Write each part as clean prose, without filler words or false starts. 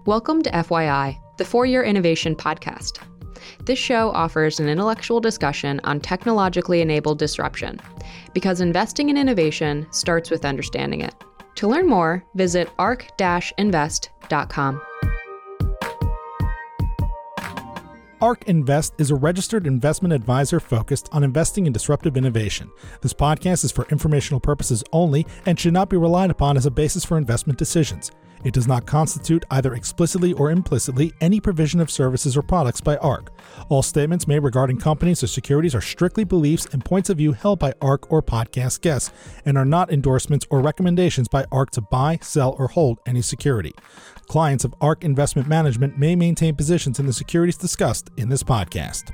Welcome to FYI, the Four-Year Innovation Podcast. This show offers an intellectual discussion on technologically enabled disruption, because investing in innovation starts with understanding it. To learn more, visit ark-invest.com. ARK Invest is a registered investment advisor focused on investing in disruptive innovation. This podcast is for informational purposes only and should not be relied upon as a basis for investment decisions. It does not constitute, either explicitly or implicitly, any provision of services or products by ARK. All statements made regarding companies or securities are strictly beliefs and points of view held by ARK or podcast guests, and are not endorsements or recommendations by ARK to buy, sell, or hold any security. Clients of ARK Investment Management may maintain positions in the securities discussed in this podcast.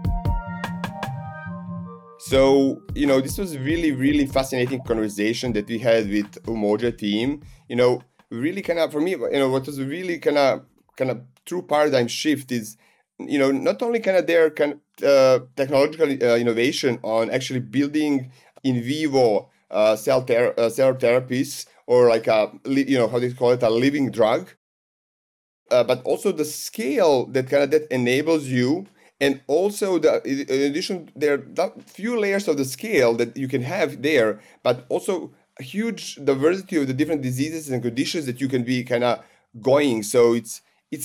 So, this was a really, really fascinating conversation that we had with Umoja team. Really kind of, for me, what was a really kind of true paradigm shift is, not only kind of their technological innovation on actually building in vivo cell therapies, or like how do you call it, a living drug, but also the scale that enables you, and also in addition, there are few layers of the scale that you can have there, but also a huge diversity of the different diseases and conditions that you can be kind of going. So there's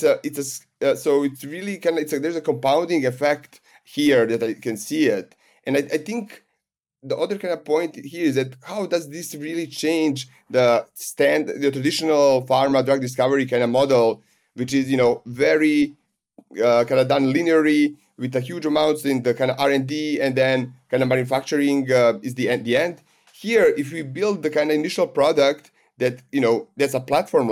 a compounding effect here that I can see it. And I think the other kind of point here is that how does this really change the traditional pharma drug discovery kind of model, which is, very kind of done linearly with a huge amounts in the kind of R&D, and then kind of manufacturing is the end. Here, if we build the kind of initial product that, that's a platform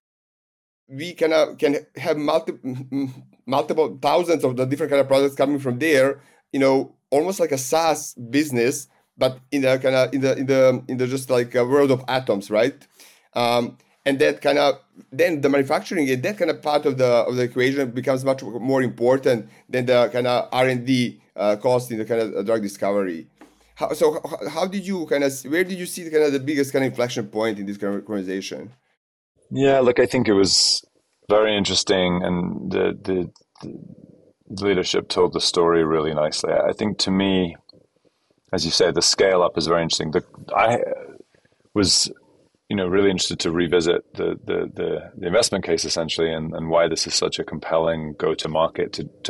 we can have multiple thousands of the different kind of products coming from there, almost like a SaaS business, but in the just like a world of atoms, right? And that kind of, then the manufacturing, that kind of part of the equation becomes much more important than the kind of R&D cost in the kind of drug discovery. How did you where did you see the biggest kind of inflection point in this conversation? Yeah, look, I think it was very interesting, and the leadership told the story really nicely. I think, to me, as you say, the scale up is very interesting. I was, really interested to revisit the investment case essentially, and why this is such a compelling go-to-market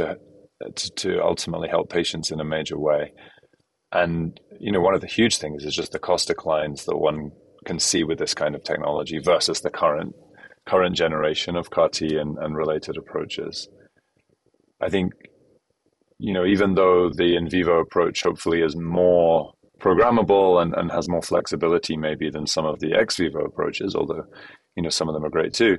to ultimately help patients in a major way. And, one of the huge things is just the cost declines that one can see with this kind of technology versus the current generation of CAR-T and related approaches. I think, even though the in vivo approach hopefully is more programmable and has more flexibility maybe than some of the ex vivo approaches, although, some of them are great too,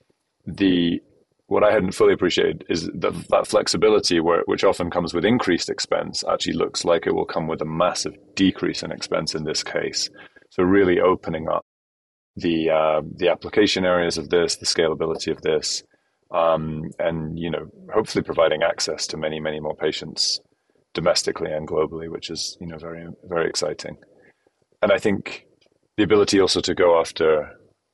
what I hadn't fully appreciated is that flexibility, which often comes with increased expense, actually looks like it will come with a massive decrease in expense in this case. So really opening up the application areas of this, the scalability of this, and hopefully providing access to many, many more patients domestically and globally, which is very, very exciting. And I think the ability also to go after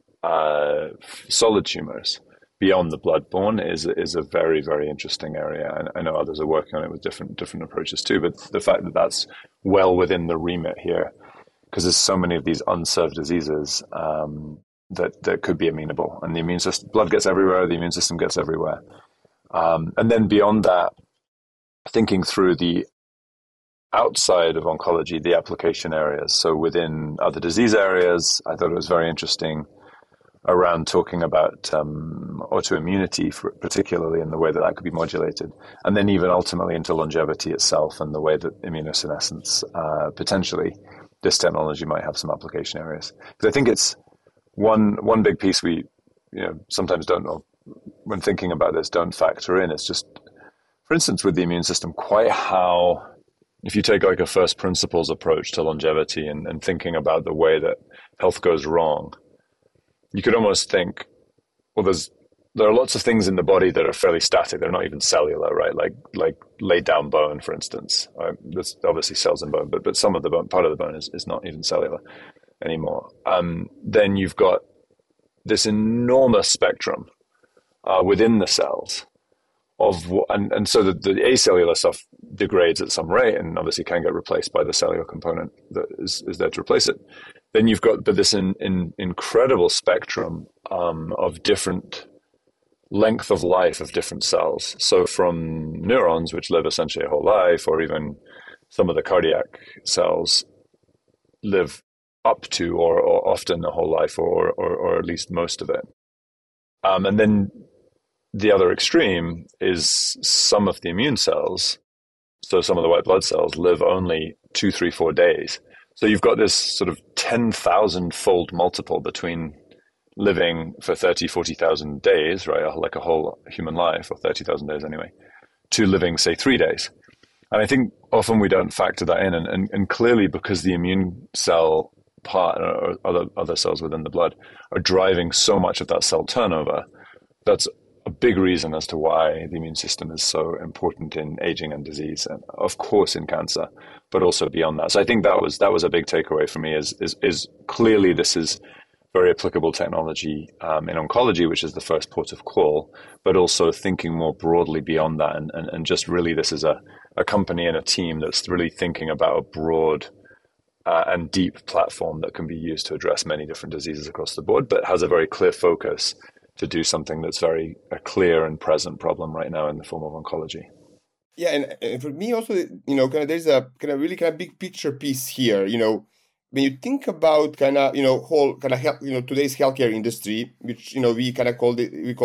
solid tumors beyond the blood-borne is a very, very interesting area. And I know others are working on it with different approaches too, but the fact that that's well within the remit here, because there's so many of these unserved diseases that could be amenable, and the immune system, blood gets everywhere, the immune system gets everywhere. And then beyond that, thinking through the outside of oncology, the application areas. So within other disease areas, I thought it was very interesting around talking about autoimmunity, particularly in the way that could be modulated, and then even ultimately into longevity itself and the way that immunosenescence, potentially, this technology might have some application areas. Because I think it's one big piece we sometimes don't know when thinking about this, don't factor in. It's just, for instance, with the immune system, quite how, if you take like a first principles approach to longevity and thinking about the way that health goes wrong, you could almost think, well, there are lots of things in the body that are fairly static. They're not even cellular, right? Like laid down bone, for instance. There's obviously cells in bone, but some of the bone, part of the bone is not even cellular anymore. Then you've got this enormous spectrum within the cells and so the acellular stuff degrades at some rate and obviously can get replaced by the cellular component that is there to replace it. Then you've got this incredible spectrum of different length of life of different cells. So from neurons, which live essentially a whole life, or even some of the cardiac cells live up to or often a whole life or at least most of it. And then the other extreme is some of the immune cells. So some of the white blood cells live only 2, 3, 4 days. So you've got this sort of 10,000-fold multiple between living for 30, 40,000 days, right? Like a whole human life, or 30,000 days anyway, to living, say, 3 days. And I think often we don't factor that in. And clearly because the immune cell part or other cells within the blood are driving so much of that cell turnover, that's a big reason as to why the immune system is so important in aging and disease, and of course in cancer, but also beyond that. So I think that was a big takeaway for me is clearly this is very applicable technology in oncology, which is the first port of call, but also thinking more broadly beyond that. And just really this is a company and a team that's really thinking about a broad and deep platform that can be used to address many different diseases across the board, but has a very clear focus to do something that's very a clear and present problem right now in the form of oncology. Yeah, and for me also, there's a really big picture piece here. When you think about whole today's healthcare industry, which we call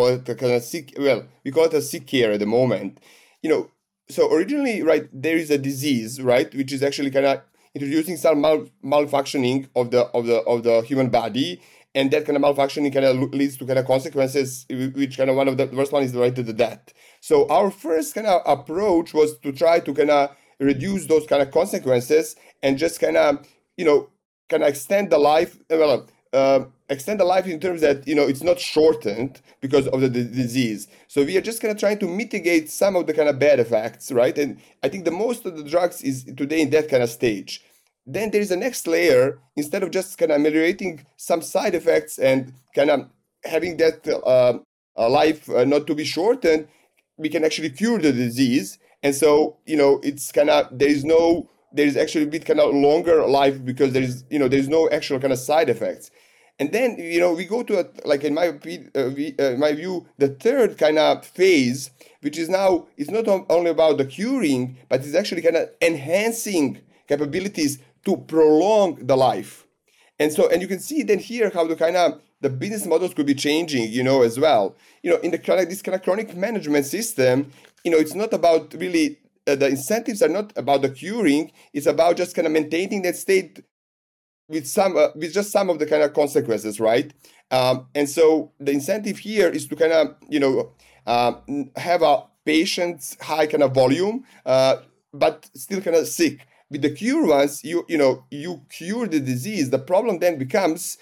it a sick care at the moment. So originally, right, there is a disease, right, which is actually introducing some malfunctioning of the human body. And that kind of malfunctioning leads to consequences, which one of the worst one is related to death. So our first approach was to try to reduce those consequences and just extend the life. Extend the life in terms that it's not shortened because of the disease. So we are just trying to mitigate some of the bad effects, right? And I think the most of the drugs is today in that stage. Then there is a next layer. Instead of just ameliorating some side effects and having that life not to be shortened, we can actually cure the disease. And so it's there is actually a bit longer life because there is no actual side effects. And then we go to in my view, the third phase, which is now it's not only about the curing, but it's actually enhancing capabilities to prolong the life. And you can see then here how the business models could be changing, as well. In the this chronic management system, it's not about really, the incentives are not about the curing, it's about just maintaining that state with just some of the consequences, right? And so the incentive here is to have a patient's high volume, but still sick. With the cure ones, you cure the disease. The problem then becomes,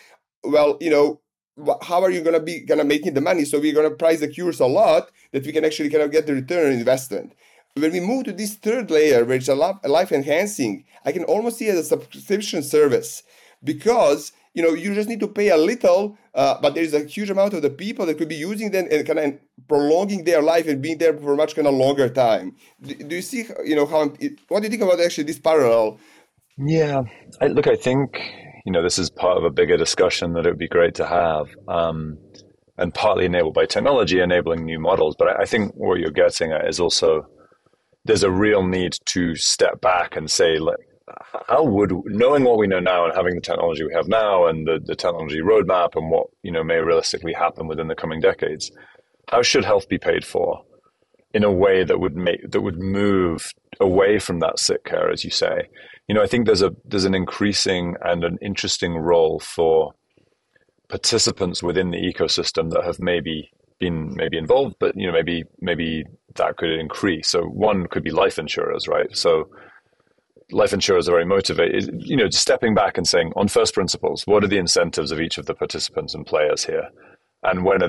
how are you going to be making the money? So we're going to price the cures a lot that we can actually get the return on investment. When we move to this third layer, where it's a life enhancing, I can almost see it as a subscription service, because you just need to pay a little, but there is a huge amount of the people that could be using them and prolonging their life and being there for a much longer time. Do you see, what do you think about actually this parallel? Yeah, I think, this is part of a bigger discussion that it would be great to have, and partly enabled by technology, enabling new models. But I think what you're getting at is also, there's a real need to step back and say, how would, knowing what we know now and having the technology we have now and the technology roadmap and what may realistically happen within the coming decades, how should health be paid for in a way that would move away from that sick care, as you say? I think there's an increasing and an interesting role for participants within the ecosystem that have maybe been involved, but maybe that could increase. So one could be life insurers, right? So life insurers are very motivated, stepping back and saying, on first principles, what are the incentives of each of the participants and players here? And when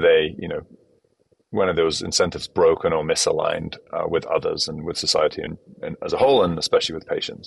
are those incentives broken or misaligned with others and with society and as a whole, and especially with patients?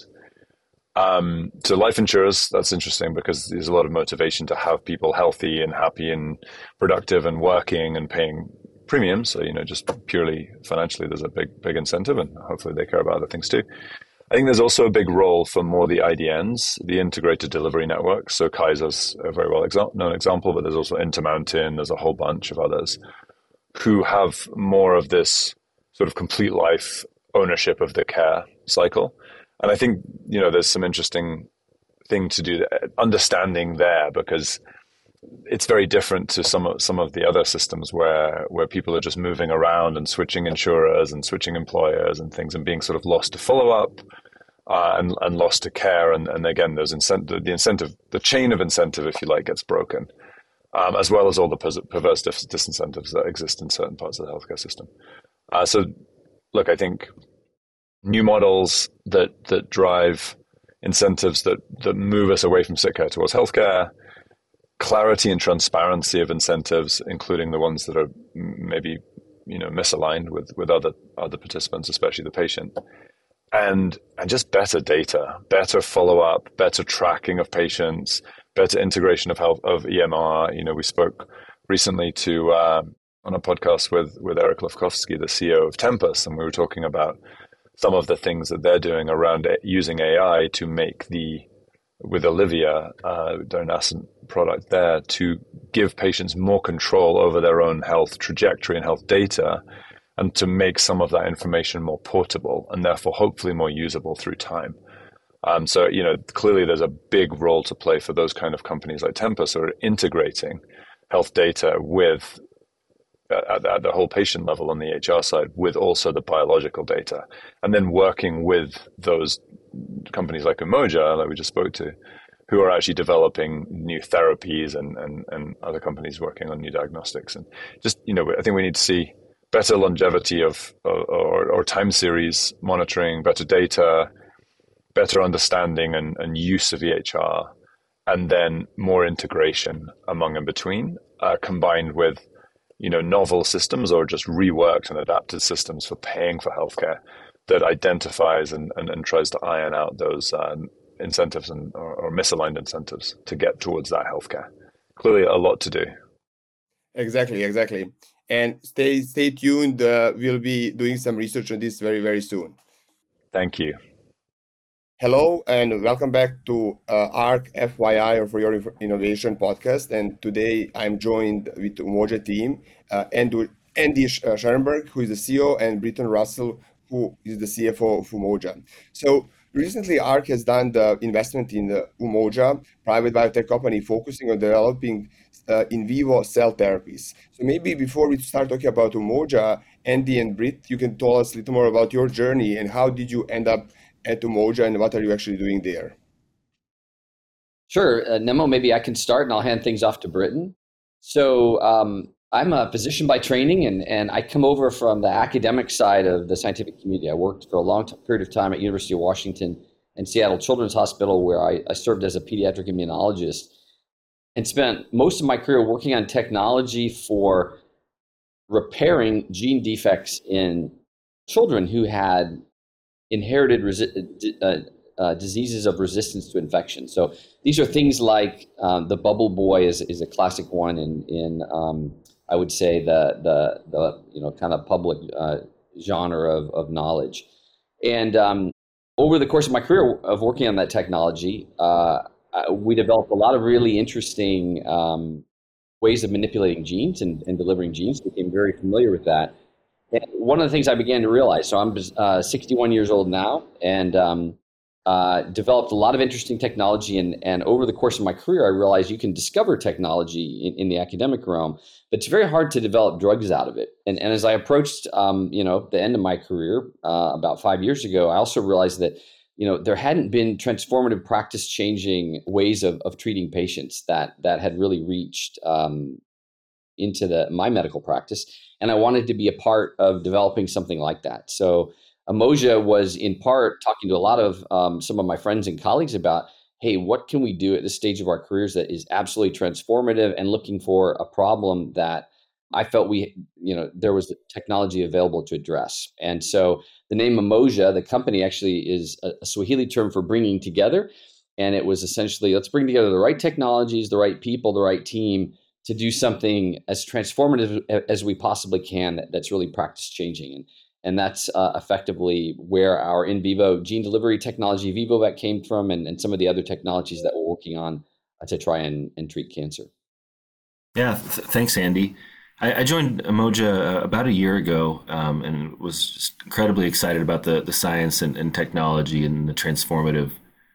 So life insurers, that's interesting because there's a lot of motivation to have people healthy and happy and productive and working and paying premium. So, just purely financially, there's a big incentive, and hopefully they care about other things too. I think there's also a big role for more the IDNs, the integrated delivery networks. So Kaiser's a very well known example, but there's also Intermountain, there's a whole bunch of others who have more of this sort of complete life ownership of the care cycle. And I think, there's some interesting thing to do, understanding there, because it's very different to some of the other systems where people are just moving around and switching insurers and switching employers and things and being sort of lost to follow up and lost to care. And again, there's the chain of incentive, if you like, gets broken, as well as all the perverse disincentives that exist in certain parts of the healthcare system. So look, I think new models that drive incentives that move us away from sick care towards healthcare, clarity and transparency of incentives, including the ones that are maybe misaligned with other participants, especially the patient, and just better data, better follow-up, better tracking of patients, better integration of EMR. We spoke recently on a podcast with Eric Lefkowski, the CEO of Tempus, and we were talking about some of the things that they're doing around using AI to make with Olivia, their nascent product there, to give patients more control over their own health trajectory and health data, and to make some of that information more portable and therefore hopefully more usable through time. So, clearly there's a big role to play for those kind of companies like Tempus who are integrating health data with at the whole patient level on the HR side, with also the biological data, and then working with those companies like Umoja, like we just spoke to, who are actually developing new therapies and other companies working on new diagnostics. And just, I think we need to see better longevity or time series monitoring, better data, better understanding and use of EHR, and then more integration among and between, combined with novel systems or just reworked and adapted systems for paying for healthcare that identifies and tries to iron out those incentives or misaligned incentives to get towards that healthcare. Clearly a lot to do. Exactly. And stay tuned. We'll be doing some research on this very, very soon. Thank you. Hello and welcome back to ARC FYI, or For Your Innovation podcast. And today I'm joined with the Umoja team, Andy Scherenberg, who is the CEO, and Britton Russell, who is the CFO of Umoja. So recently ARC has done the investment in the Umoja, private biotech company focusing on developing in vivo cell therapies. So maybe before we start talking about Umoja, Andy and Britt, you can tell us a little more about your journey and how did you end up at Umoja and what are you actually doing there? Sure. Nemo, maybe I can start and I'll hand things off to Britton. So I'm a physician by training and I come over from the academic side of the scientific community. I worked for a long period of time at University of Washington and Seattle Children's Hospital, where I served as a pediatric immunologist and spent most of my career working on technology for repairing gene defects in children who had inherited diseases of resistance to infection. So these are things like the bubble boy is a classic one in I would say the kind of public genre of knowledge. And over the course of my career of working on that technology, we developed a lot of really interesting ways of manipulating genes and delivering genes. Became very familiar with that. And one of the things I began to realize, so I'm 61 years old now, and developed a lot of interesting technology. And over the course of my career, I realized you can discover technology in the academic realm, but it's very hard to develop drugs out of it. And as I approached, the end of my career about 5 years ago, I also realized that, there hadn't been transformative practice-changing ways of treating patients that had really reached into my medical practice. And I wanted to be a part of developing something like that. So Umoja was in part talking to a lot of some of my friends and colleagues about, hey, what can we do at this stage of our careers that is absolutely transformative, and looking for a problem that I felt there was technology available to address. And so the name Umoja, the company, actually is a Swahili term for bringing together. And it was essentially, let's bring together the right technologies, the right people, the right team to do something as transformative as we possibly can that's really practice changing. And that's effectively where our in vivo gene delivery technology, VivoVec, came from, and some of the other technologies that we're working on to try and treat cancer. Yeah, thanks, Andy. I joined Umoja about a year ago and was just incredibly excited about the science and technology and the transformative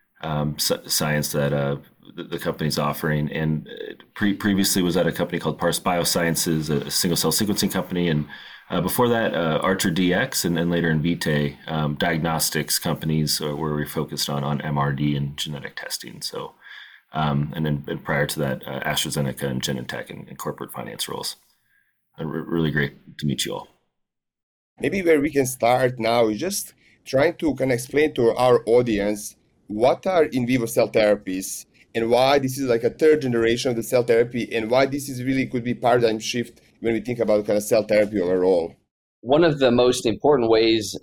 science that the company's offering. And previously was at a company called Parse Biosciences, a single-cell sequencing company. And before that, ArcherDX and later Invitae, diagnostics companies where we focused on MRD and genetic testing. So, and then prior to that, AstraZeneca and Genentech and corporate finance roles. Really great to meet you all. Maybe where we can start now is just trying to kind of explain to our audience what are in vivo cell therapies and why this is like a third generation of the cell therapy and why this is really could be paradigm shift when we think about kind of cell therapy overall. One of the most important ways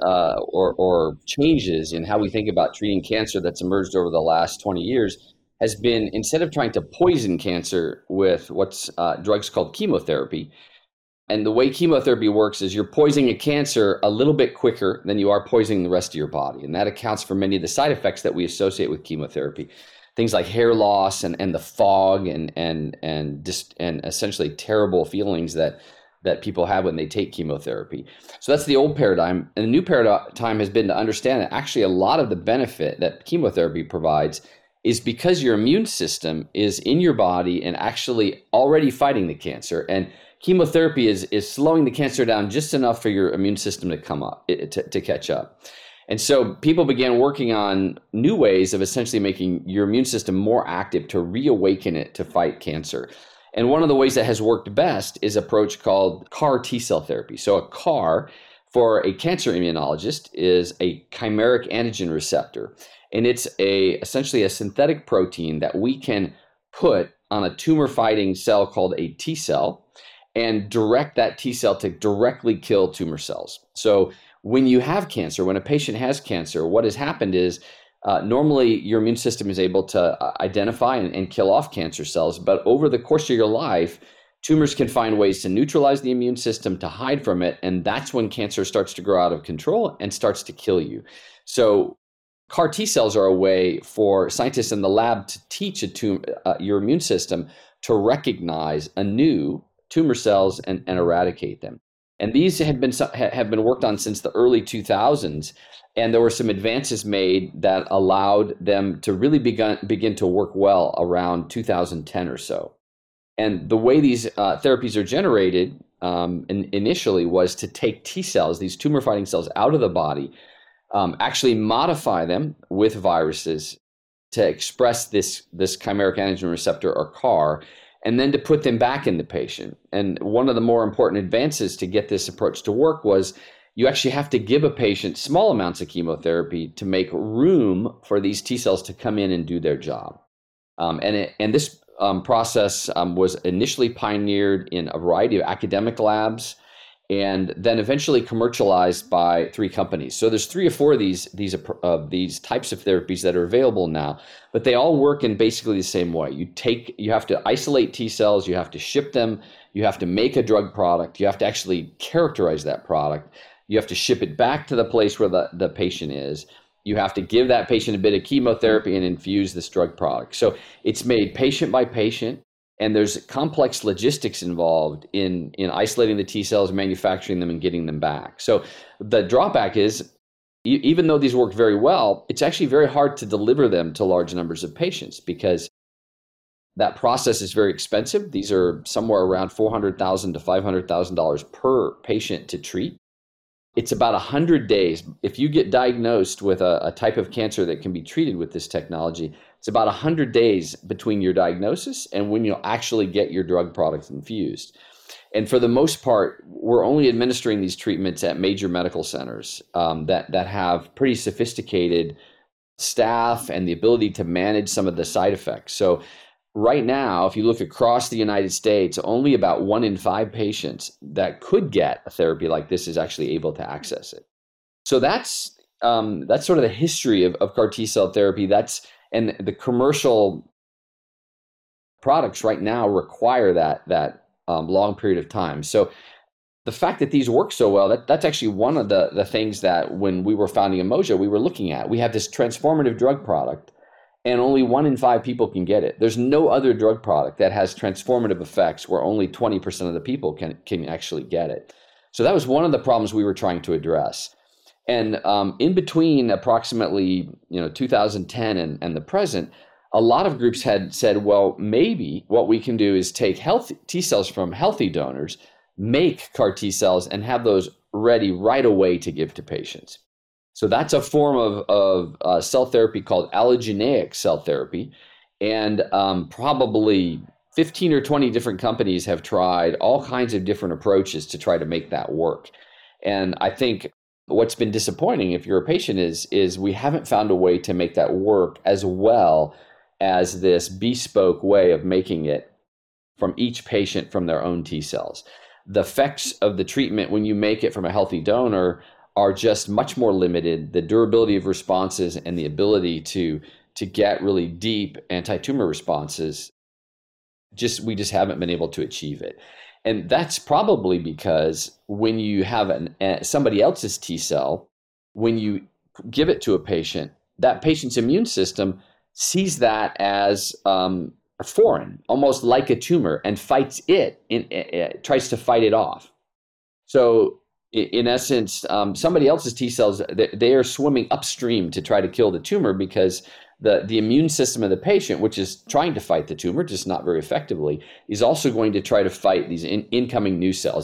or changes in how we think about treating cancer that's emerged over the last 20 years has been, instead of trying to poison cancer with what's drugs called chemotherapy. And the way chemotherapy works is you're poisoning a cancer a little bit quicker than you are poisoning the rest of your body. And that accounts for many of the side effects that we associate with chemotherapy. Things like hair loss and the fog and essentially terrible feelings that people have when they take chemotherapy. So that's the old paradigm. And the new paradigm has been to understand that actually a lot of the benefit that chemotherapy provides is because your immune system is in your body and actually already fighting the cancer. And chemotherapy is slowing the cancer down just enough for your immune system to come up, to catch up. And so people began working on new ways of essentially making your immune system more active to reawaken it to fight cancer. And one of the ways that has worked best is an approach called CAR T-cell therapy. So a CAR for a cancer immunologist is a chimeric antigen receptor. And it's essentially a synthetic protein that we can put on a tumor-fighting cell called a T-cell and direct that T-cell to directly kill tumor cells. So when you have cancer, when a patient has cancer, what has happened is normally your immune system is able to identify and kill off cancer cells. But over the course of your life, tumors can find ways to neutralize the immune system, to hide from it. And that's when cancer starts to grow out of control and starts to kill you. So CAR T cells are a way for scientists in the lab to teach your immune system to recognize anew tumor cells and eradicate them. And these have been worked on since the early 2000s. And there were some advances made that allowed them to really begin to work well around 2010 or so. And the way these therapies are generated initially was to take T cells, these tumor fighting cells, out of the body, actually modify them with viruses to express this chimeric antigen receptor, or CAR, and then to put them back in the patient. And one of the more important advances to get this approach to work was you actually have to give a patient small amounts of chemotherapy to make room for these T cells to come in and do their job. And this process was initially pioneered in a variety of academic labs and then eventually commercialized by 3 companies. So there's 3 or 4 of these types of therapies that are available now, but they all work in basically the same way. You have to isolate T cells, you have to ship them, you have to make a drug product, you have to actually characterize that product, you have to ship it back to the place where the patient is, you have to give that patient a bit of chemotherapy and infuse this drug product. So it's made patient by patient. And there's complex logistics involved in isolating the T cells, manufacturing them, and getting them back. So the drawback is, even though these work very well, it's actually very hard to deliver them to large numbers of patients because that process is very expensive. These are somewhere around $400,000 to $500,000 per patient to treat. It's about 100 days. If you get diagnosed with a type of cancer that can be treated with this technology, it's about 100 days between your diagnosis and when you'll actually get your drug product infused. And for the most part, we're only administering these treatments at major medical centers that have pretty sophisticated staff and the ability to manage some of the side effects. So right now, if you look across the United States, only about 1 in 5 patients that could get a therapy like this is actually able to access it. So that's sort of the history of CAR T-cell therapy. And the commercial products right now require that long period of time. So the fact that these work so well, that's actually one of the things that when we were founding Umoja, we were looking at. We have this transformative drug product, and only 1 in 5 people can get it. There's no other drug product that has transformative effects where only 20% of the people can actually get it. So that was one of the problems we were trying to address. And in between approximately 2010 and the present, a lot of groups had said, well, maybe what we can do is take healthy T cells from healthy donors, make CAR T cells, and have those ready right away to give to patients. So that's a form of cell therapy called allogeneic cell therapy. And probably 15 or 20 different companies have tried all kinds of different approaches to try to make that work. And I think what's been disappointing, if you're a patient, is we haven't found a way to make that work as well as this bespoke way of making it from each patient from their own T cells. The effects of the treatment when you make it from a healthy donor are just much more limited. The durability of responses and the ability to get really deep anti-tumor responses, we just haven't been able to achieve it. And that's probably because when you have somebody else's T cell, when you give it to a patient, that patient's immune system sees that as foreign, almost like a tumor, and fights it, tries to fight it off. So in essence, somebody else's T cells, they are swimming upstream to try to kill the tumor because the immune system of the patient, which is trying to fight the tumor, just not very effectively, is also going to try to fight these incoming new cells.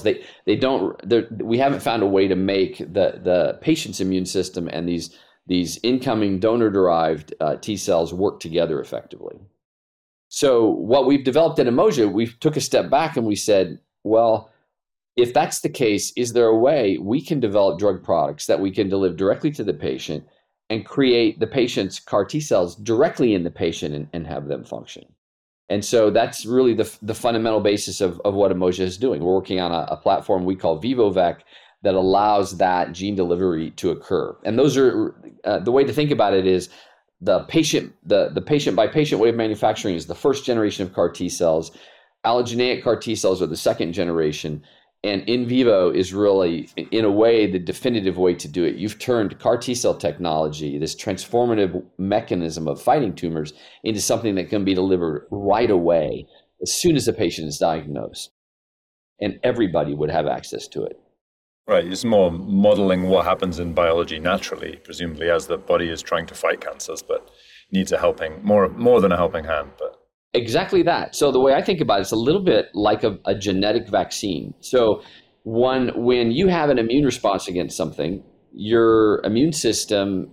We haven't found a way to make the patient's immune system and these incoming donor-derived T cells work together effectively. So what we've developed at Umoja, we took a step back and we said, well, if that's the case, is there a way we can develop drug products that we can deliver directly to the patient and create the patient's CAR T cells directly in the patient and have them function? And so that's really the fundamental basis of what Umoja is doing. We're working on a platform we call VivoVec that allows that gene delivery to occur. And those are the way to think about it is the patient by patient way of manufacturing is the first generation of CAR T cells. Allogeneic CAR T cells are the second generation. And in vivo is really, in a way, the definitive way to do it. You've turned CAR T cell technology, this transformative mechanism of fighting tumors, into something that can be delivered right away as soon as a patient is diagnosed. And everybody would have access to it. Right. It's more modeling what happens in biology naturally, presumably as the body is trying to fight cancers, but needs a helping, more than a helping hand. But exactly that. So the way I think about it, it's a little bit like a genetic vaccine. So when you have an immune response against something, your immune system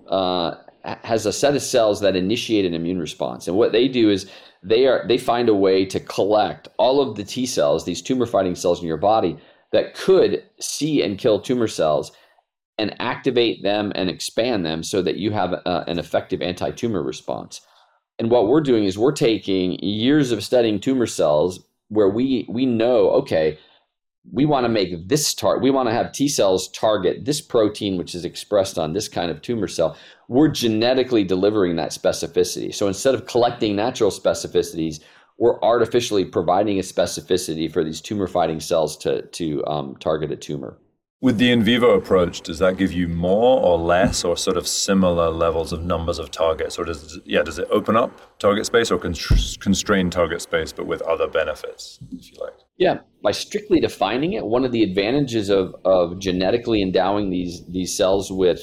has a set of cells that initiate an immune response. And what they do is they find a way to collect all of the T cells, these tumor fighting cells in your body that could see and kill tumor cells and activate them and expand them so that you have an effective anti-tumor response. And what we're doing is we're taking years of studying tumor cells where we know, okay, we want to make this we want to have T cells target this protein, which is expressed on this kind of tumor cell. We're genetically delivering that specificity. So instead of collecting natural specificities, we're artificially providing a specificity for these tumor fighting cells to target a tumor. With the in vivo approach, does that give you more or less or sort of similar levels of numbers of targets? Or does it open up target space or constrain target space, but with other benefits, if you like? Yeah, by strictly defining it, one of the advantages of genetically endowing these cells with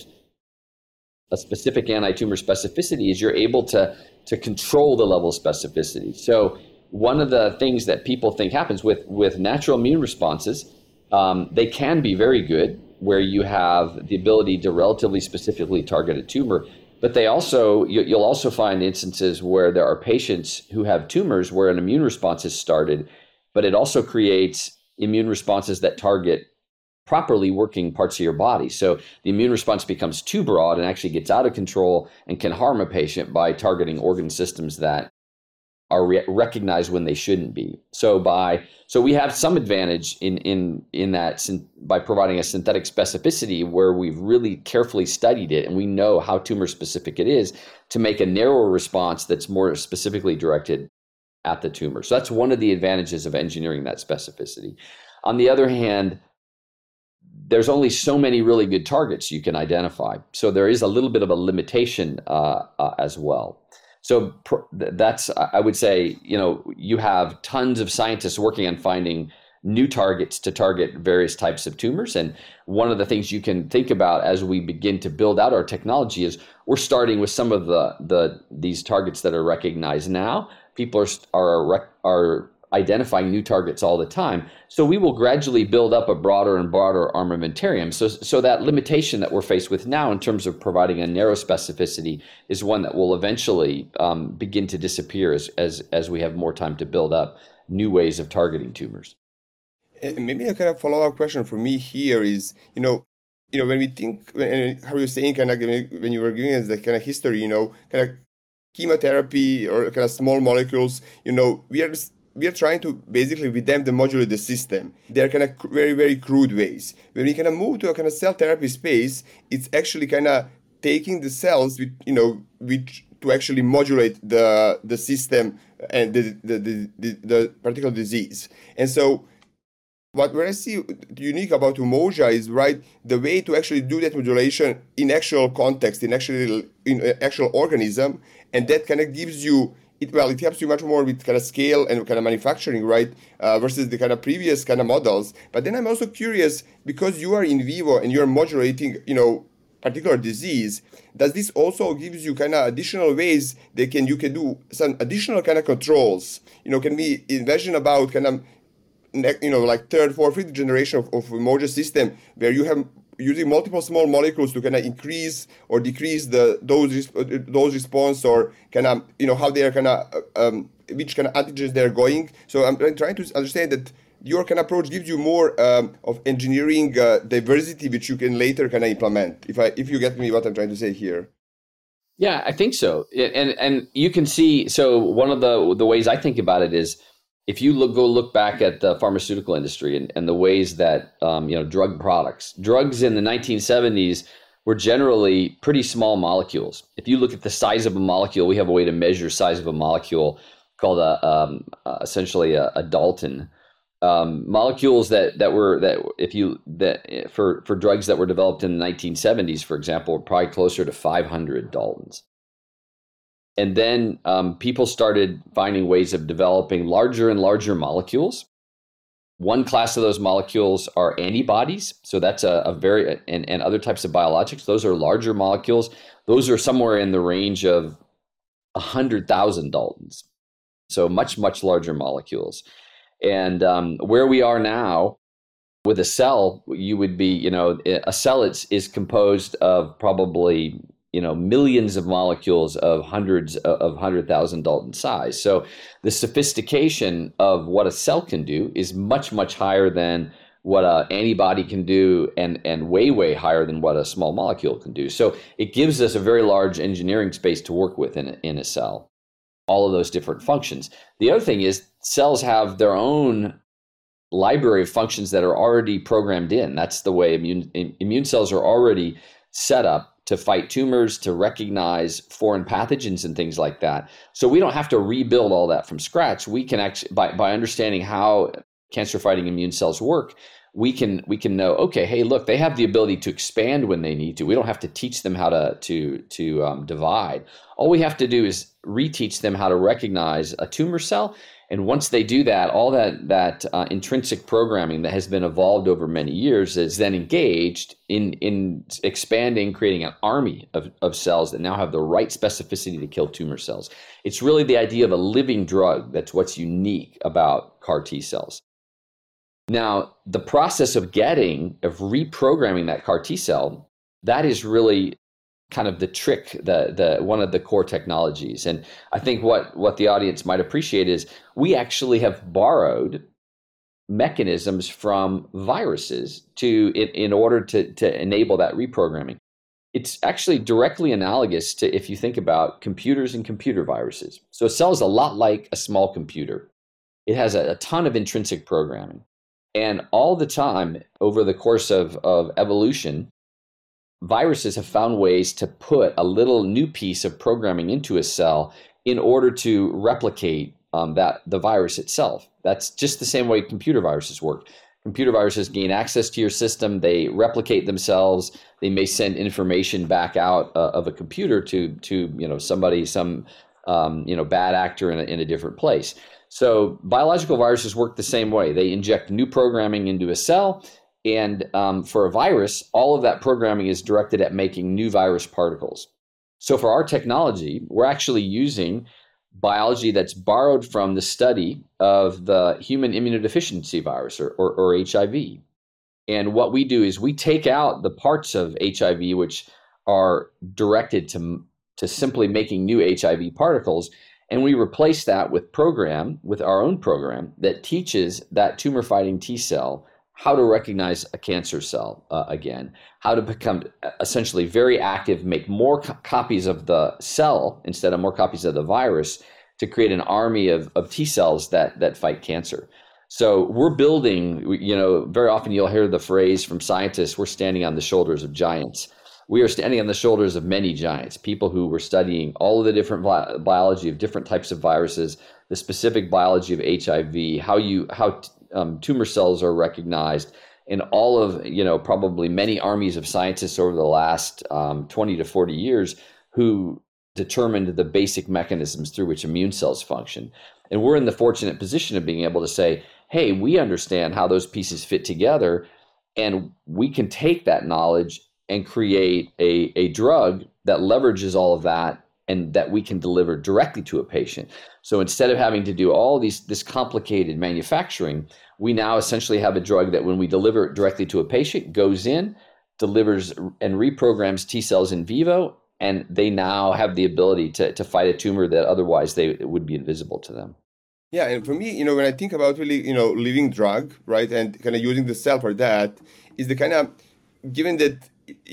a specific anti-tumor specificity is you're able to control the level of specificity. So one of the things that people think happens with natural immune responses, they can be very good, where you have the ability to relatively specifically target a tumor. But you'll also find instances where there are patients who have tumors where an immune response has started, but it also creates immune responses that target properly working parts of your body. So the immune response becomes too broad and actually gets out of control and can harm a patient by targeting organ systems that are recognized when they shouldn't be. So we have some advantage in that by providing a synthetic specificity where we've really carefully studied it and we know how tumor specific it is to make a narrower response that's more specifically directed at the tumor. So that's one of the advantages of engineering that specificity. On the other hand, there's only so many really good targets you can identify. So there is a little bit of a limitation as well. So that's, I would say, you have tons of scientists working on finding new targets to target various types of tumors. And one of the things you can think about as we begin to build out our technology is we're starting with some of these targets that are recognized now. People are identifying new targets all the time. So we will gradually build up a broader and broader armamentarium. So that limitation that we're faced with now in terms of providing a narrow specificity is one that will eventually begin to disappear as we have more time to build up new ways of targeting tumors. Maybe a kind of follow-up question for me here is, when we think, and how you're saying, kind of when you were giving us the kind of history, kind of chemotherapy or kind of small molecules, we are trying to basically with them to modulate the system. They're kind of very, very crude ways. When we kind of move to a kind of cell therapy space, it's actually kind of taking the cells, which to actually modulate the system and the particular disease. And so what I see unique about Umoja is, right, the way to actually do that modulation in actual context, in actual organism, and that kind of gives you, it helps you much more with kind of scale and kind of manufacturing, right, versus the kind of previous kind of models. But then I'm also curious, because you are in vivo and you're modulating, particular disease, does this also gives you kind of additional ways that you can do some additional kind of controls? Can we envision about kind of like third, fourth, fifth generation of Umoja system where you have using multiple small molecules to kind of increase or decrease those response, or kind of how they are kind of which kind of antigens they're going. So I'm trying to understand that your kind of approach gives you more of engineering diversity, which you can later kind of implement. If you get me what I'm trying to say here. Yeah, I think so. And you can see. So one of the ways I think about it is, if you look back at the pharmaceutical industry and the ways that drugs in the 1970s were generally pretty small molecules. If you look at the size of a molecule, we have a way to measure size of a molecule called essentially a Dalton. Molecules for drugs that were developed in the 1970s, for example, were probably closer to 500 Daltons. And then people started finding ways of developing larger and larger molecules. One class of those molecules are antibodies. So that's and other types of biologics. Those are larger molecules. Those are somewhere in the range of 100,000 Daltons. So much, much larger molecules. And where we are now with a cell, you would be, a cell is composed of probably millions of molecules of 100,000 Dalton size. So the sophistication of what a cell can do is much, much higher than what an antibody can do, and way, way higher than what a small molecule can do. So it gives us a very large engineering space to work with in a cell, all of those different functions. The other thing is cells have their own library of functions that are already programmed in. That's the way immune cells are already set up to fight tumors, to recognize foreign pathogens and things like that. So we don't have to rebuild all that from scratch. We can actually, by understanding how cancer-fighting immune cells work, we can know, okay, hey, look, they have the ability to expand when they need to. We don't have to teach them how to divide. All we have to do is reteach them how to recognize a tumor cell. And once they do that, all that intrinsic programming that has been evolved over many years is then engaged in expanding, creating an army of cells that now have the right specificity to kill tumor cells. It's really the idea of a living drug that's what's unique about CAR T cells. Now, the process of reprogramming that CAR T cell, that is really kind of the trick, the one of the core technologies. And I think what the audience might appreciate is we actually have borrowed mechanisms from viruses in order to enable that reprogramming. It's actually directly analogous to if you think about computers and computer viruses. So a cell is a lot like a small computer. It has a ton of intrinsic programming. And all the time over the course of evolution, viruses have found ways to put a little new piece of programming into a cell in order to replicate that the virus itself. That's just the same way computer viruses work. Computer viruses gain access to your system. They replicate themselves. They may send information back out of a computer to somebody, some bad actor in a different place. So biological viruses work the same way. They inject new programming into a cell. And for a virus, all of that programming is directed at making new virus particles. So for our technology, we're actually using biology that's borrowed from the study of the human immunodeficiency virus or HIV. And what we do is we take out the parts of HIV which are directed to simply making new HIV particles, and we replace that with our own program that teaches that tumor-fighting T cell how to recognize a cancer cell again, how to become essentially very active, make more copies of the cell instead of more copies of the virus to create an army of T cells that fight cancer. So we're building, very often you'll hear the phrase from scientists, we're standing on the shoulders of giants. We are standing on the shoulders of many giants, people who were studying all of the different biology of different types of viruses, the specific biology of HIV, how tumor cells are recognized, and all of, probably many armies of scientists over the last 20 to 40 years who determined the basic mechanisms through which immune cells function. And we're in the fortunate position of being able to say, hey, we understand how those pieces fit together, and we can take that knowledge and create a drug that leverages all of that and that we can deliver directly to a patient. So instead of having to do all this complicated manufacturing, we now essentially have a drug that when we deliver it directly to a patient, goes in, delivers and reprograms T cells in vivo, and they now have the ability to fight a tumor that otherwise it would be invisible to them. Yeah, and for me, when I think about really, living drug, right, and kind of using the cell for that, is the kind of, given that,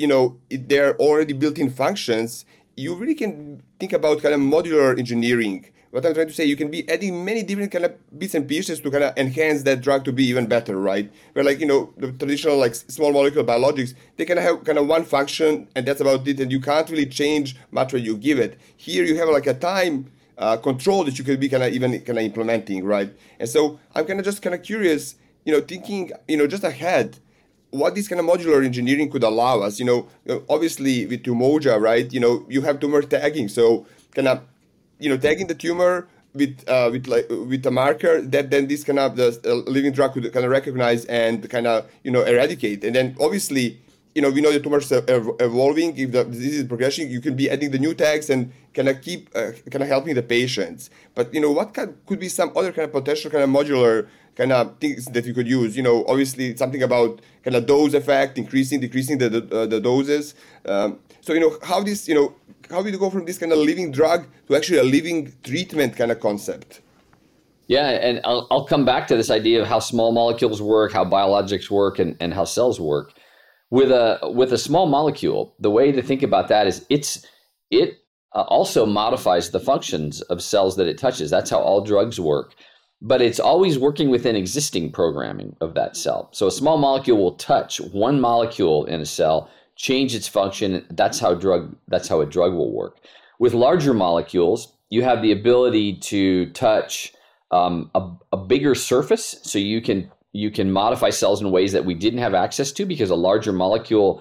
they're already built-in functions, you really can think about kind of modular engineering. What I'm trying to say, you can be adding many different kind of bits and pieces to kind of enhance that drug to be even better, right? Where the traditional small molecule biologics, they can have kind of one function and that's about it, and you can't really change much what you give it. Here you have a time control that you could be implementing, right? And so I'm just curious, thinking, just ahead, what this kind of modular engineering could allow us. Obviously with Umoja, right? You have tumor tagging, so tagging the tumor with a marker that then this the living drug could recognize and eradicate. And then obviously, we know the tumors are evolving. If the disease is progressing, you can be adding the new tags and keep helping the patients. But what could be some other potential modular things that you could use? Obviously something about dose effect, decreasing the doses. So how this how do you go from this living drug to actually a living treatment concept? Yeah, and I'll come back to this idea of how small molecules work, how biologics work, and how cells work. With a small molecule, the way to think about that is it also modifies the functions of cells that it touches. That's how all drugs work. But it's always working within existing programming of that cell. So a small molecule will touch one molecule in a cell, change its function. That's how a drug will work. With larger molecules, you have the ability to touch a bigger surface, so you can modify cells in ways that we didn't have access to, because a larger molecule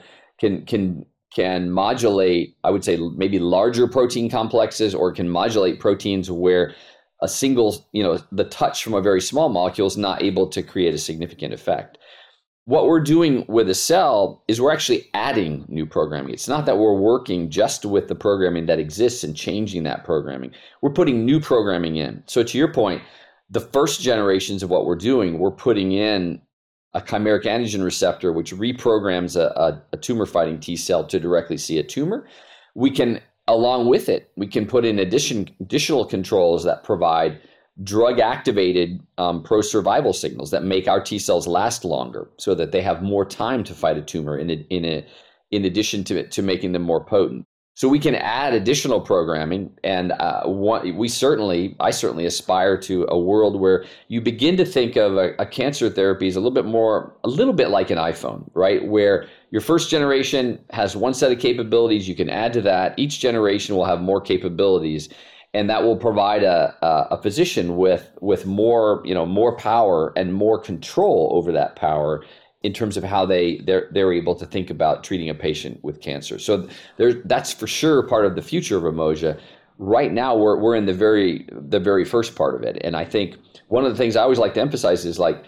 can modulate, I would say, maybe larger protein complexes, or can modulate proteins where a single, the touch from a very small molecule is not able to create a significant effect. What we're doing with a cell is we're actually adding new programming. It's not that we're working just with the programming that exists and changing that programming. We're putting new programming in. So to your point, the first generations of what we're doing, we're putting in a chimeric antigen receptor, which reprograms a tumor-fighting T cell to directly see a tumor. We can, along with it, we can put in additional controls that provide drug-activated pro-survival signals that make our T cells last longer, so that they have more time to fight a tumor in addition to making them more potent. So we can add additional programming, and I certainly aspire to a world where you begin to think of a cancer therapy as a little bit like an iPhone, right? Where your first generation has one set of capabilities, you can add to that. Each generation will have more capabilities, And that will provide a physician with more power and more control over that power in terms of how they're able to think about treating a patient with cancer. So that's for sure part of the future of Umoja. Right now, we're in the very first part of it, and I think one of the things I always like to emphasize is like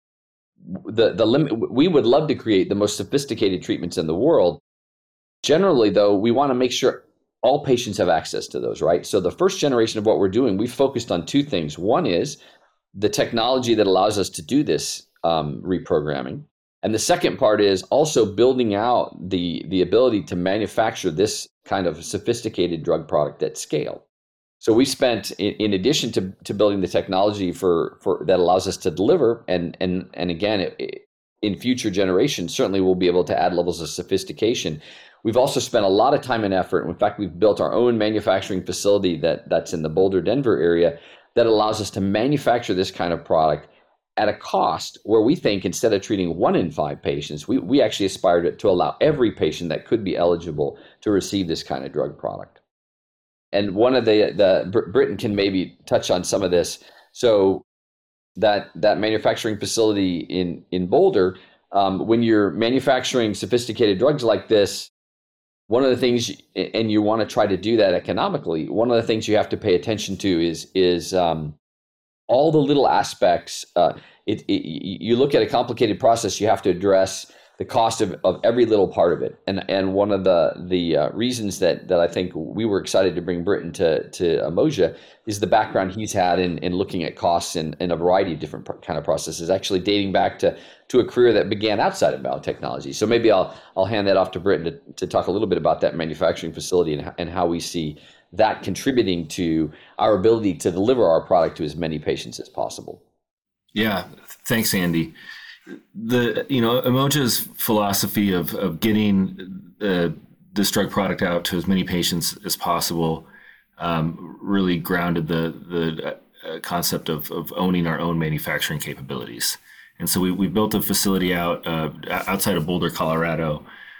the limit. We would love to create the most sophisticated treatments in the world. Generally, though, we want to make sure all patients have access to those, right? So the first generation of what we're doing, we focused on two things. One is the technology that allows us to do this reprogramming. And the second part is also building out the ability to manufacture this kind of sophisticated drug product at scale. So we spent, in addition to building the technology for that allows us to deliver, and again, in future generations, certainly we'll be able to add levels of sophistication. We've also spent a lot of time and effort. In fact, we've built our own manufacturing facility that's in the Boulder, Denver area that allows us to manufacture this kind of product at a cost where we think instead of treating 1 in 5 patients, we actually aspire to allow every patient that could be eligible to receive this kind of drug product. And one of Britton can maybe touch on some of this. So that manufacturing facility in Boulder, when you're manufacturing sophisticated drugs like this, one of the things, and you want to try to do that economically, one of the things you have to pay attention to is all the little aspects. You look at a complicated process, you have to address the cost of every little part of it. And one of the reasons that I think we were excited to bring Britton to Umoja is the background he's had in looking at costs in a variety of different kind of processes, actually dating back to a career that began outside of biotechnology. So maybe I'll hand that off to Britton to talk a little bit about that manufacturing facility and how we see that contributing to our ability to deliver our product to as many patients as possible. Yeah, thanks, Andy. Umoja's philosophy of getting this drug product out to as many patients as possible really grounded the concept of owning our own manufacturing capabilities. And so we built a facility outside of Boulder, Colorado,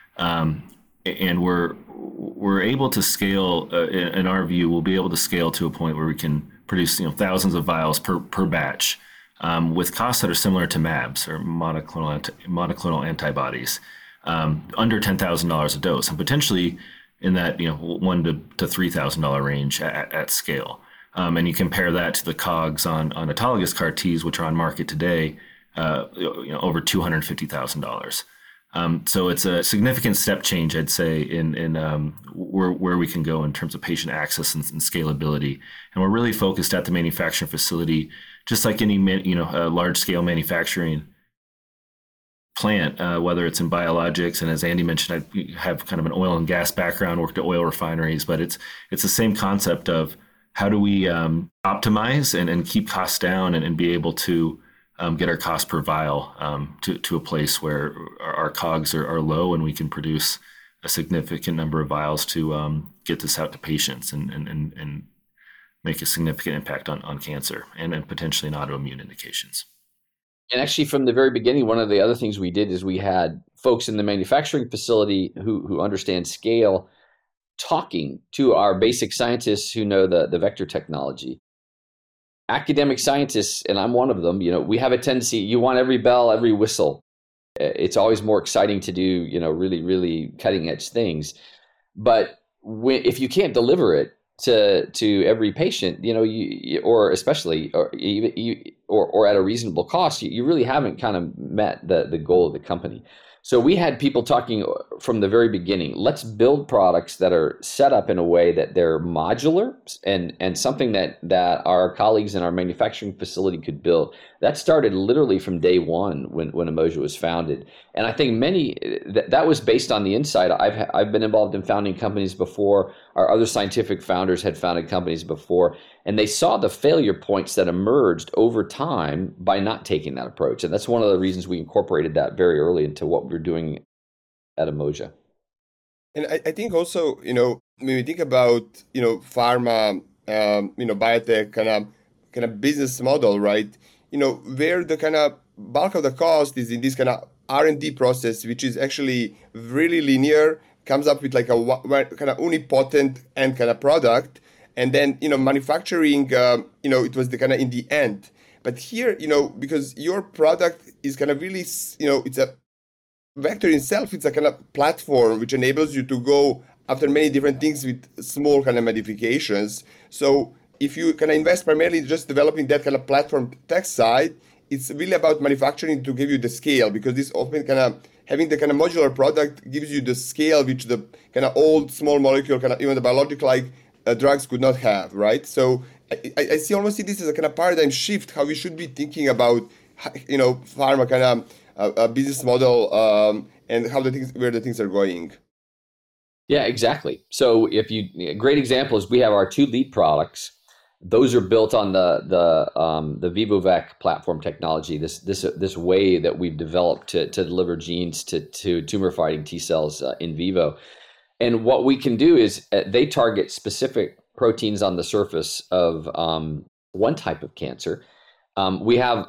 and we're able to scale. In our view, we'll be able to scale to a point where we can produce thousands of vials per batch. With costs that are similar to MABs or monoclonal antibodies, under $10,000 a dose, and potentially in that $1,000 to $3,000 range at scale. And you compare that to the COGS on autologous CAR Ts, which are on market today, over $250,000. So it's a significant step change, I'd say, in where we can go in terms of patient access and scalability. And we're really focused at the manufacturing facility, just like any large scale manufacturing plant, whether it's in biologics. And as Andy mentioned, I have kind of an oil and gas background, worked at oil refineries, but it's the same concept of how do we optimize and keep costs down and be able to get our cost per vial to a place where our COGS are low and we can produce a significant number of vials to get this out to patients and make a significant impact on cancer and potentially in autoimmune indications. And actually, from the very beginning, one of the other things we did is we had folks in the manufacturing facility who understand scale talking to our basic scientists who know the vector technology. Academic scientists, and I'm one of them, we have a tendency, you want every bell, every whistle. It's always more exciting to do, really, really cutting edge things. But if you can't deliver it to every patient, or especially, or at a reasonable cost, you really haven't kind of met the goal of the company. So we had people talking from the very beginning, let's build products that are set up in a way that they're modular and something that our colleagues in our manufacturing facility could build. That started literally from day one when Umoja was founded. And I think that was based on the insight. I've been involved in founding companies before. Our other scientific founders had founded companies before, and they saw the failure points that emerged over time by not taking that approach. And that's one of the reasons we incorporated that very early into what we're doing at Umoja. And I think also, when we think about, pharma, biotech kind of business model, right? Where the kind of bulk of the cost is in this kind of R&D process, which is actually really linear, comes up with like a kind of unipotent end kind of product. and then manufacturing, it was the kind of in the end. But here, because your product is kind of really, it's a vector itself, it's a kind of platform which enables you to go after many different things with small kind of modifications. So if you kind of invest primarily just developing that kind of platform tech side, it's really about manufacturing to give you the scale, because this often kind of having the kind of modular product gives you the scale which the kind of old small molecule, kind of even the biologic-like drugs could not have, right? So I almost see this as a kind of paradigm shift, how we should be thinking about, pharma kind of a business model and where the things are going. Yeah, exactly. So a great example is we have our 2 lead products. Those are built on the VivoVec platform technology. This way that we've developed to deliver genes to tumor fighting T cells in vivo. And what we can do is they target specific proteins on the surface of one type of cancer. We have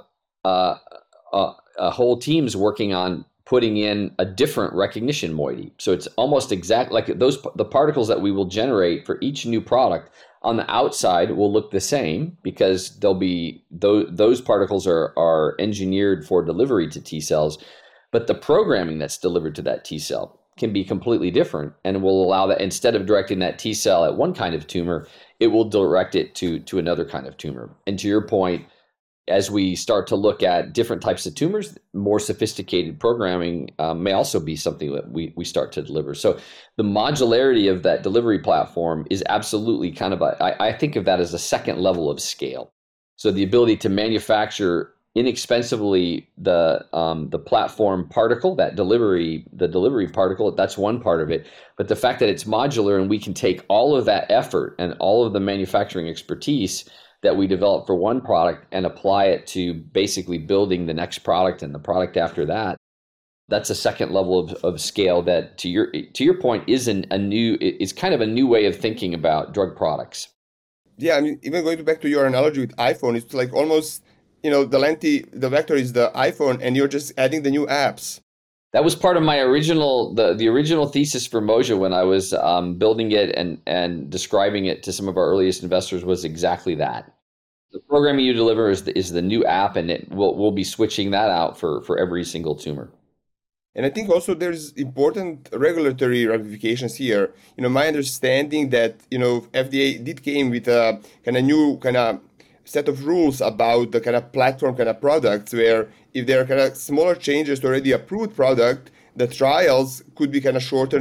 whole teams working on putting in a different recognition moiety. So it's almost exact like the particles that we will generate for each new product on the outside will look the same, because they'll be those particles are engineered for delivery to T cells, but the programming that's delivered to that T cell can be completely different, and will allow that instead of directing that T cell at one kind of tumor, it will direct it to another kind of tumor. And to your point, as we start to look at different types of tumors, more sophisticated programming may also be something that we start to deliver. So the modularity of that delivery platform is absolutely kind of I think of that as a second level of scale. So the ability to manufacture inexpensively the platform particle, the delivery particle, that's one part of it. But the fact that it's modular and we can take all of that effort and all of the manufacturing expertise that we develop for one product and apply it to basically building the next product and the product after that. That's a second level of scale that, to your point, is is kind of a new way of thinking about drug products. Yeah, I mean, even going back to your analogy with iPhone, it's like almost, the vector is the iPhone and you're just adding the new apps. That was part of my original, the original thesis for Moja when I was building it and describing it to some of our earliest investors was exactly that. The programming you deliver is the new app, and we'll be switching that out for every single tumor. And I think also there's important regulatory ramifications here. My understanding that, FDA did came with a kind of new kind of set of rules about the kind of platform kind of products, where if there are kind of smaller changes to already approved product, the trials could be kind of shortened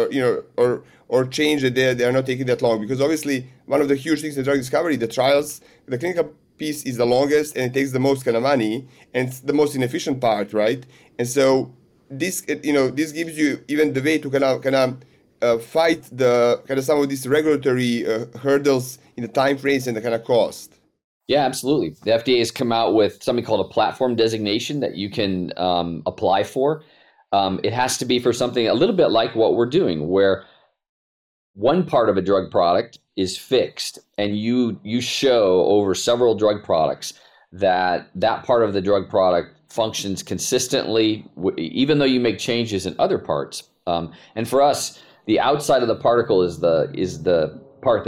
or changed, that they are not taking that long. Because obviously one of the huge things in drug discovery, the trials, the clinical piece is the longest and it takes the most kind of money and it's the most inefficient part, right? And so this gives you even the way to kind of fight the kind of some of these regulatory hurdles in the time frames and the kind of cost. Yeah, absolutely. The FDA has come out with something called a platform designation that you can apply for. It has to be for something a little bit like what we're doing, where one part of a drug product is fixed, and you show over several drug products that part of the drug product functions consistently, even though you make changes in other parts. And for us, the outside of the particle is the part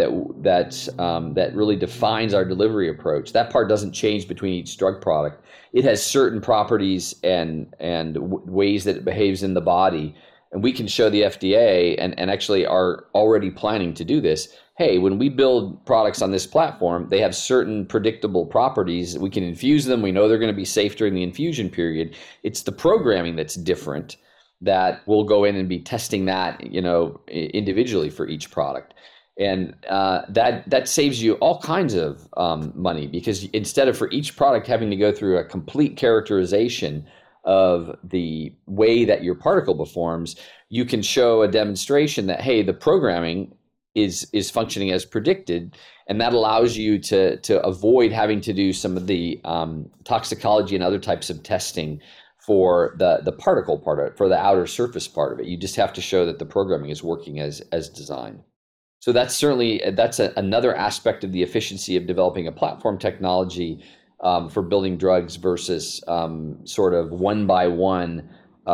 that really defines our delivery approach. That part doesn't change between each drug product. It has certain properties and ways that it behaves in the body. And we can show the FDA, and actually are already planning to do this. Hey, when we build products on this platform, they have certain predictable properties. We can infuse them. We know they're going to be safe during the infusion period. It's the programming that's different that we'll go in and be testing that, individually for each product. And that saves you all kinds of money, because instead of for each product having to go through a complete characterization of the way that your particle performs, you can show a demonstration that, hey, the programming is functioning as predicted, and that allows you to avoid having to do some of the toxicology and other types of testing for the particle part of it, for the outer surface part of it. You just have to show that the programming is working as designed. So that's another aspect of the efficiency of developing a platform technology for building drugs versus sort of one by one,